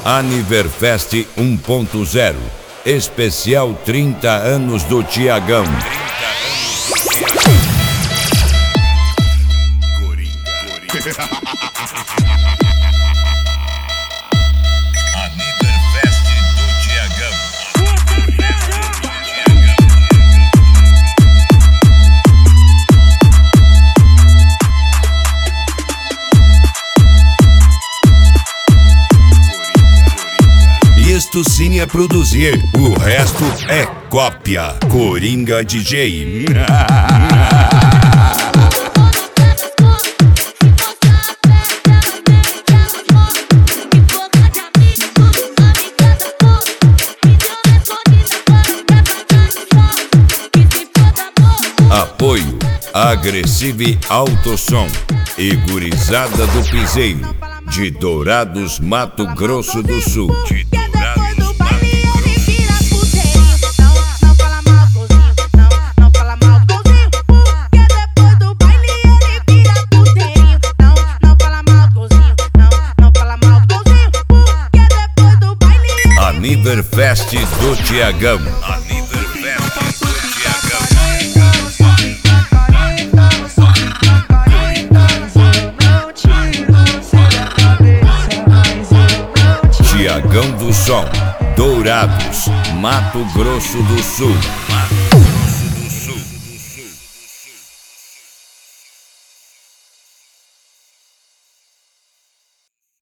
Aniverfest 1.0, especial 30 anos do Tiagão. Aniverfest do Tiagão. Isto sim é produzir, o resto é cópia. Coringa DJ. Apoio Agressive Autosom e Gurizada do Piseiro, de Dourados, Mato Grosso do Sul. Aniverfest do Tiagão. Tiagão do Som, Dourados, Mato Grosso do Sul.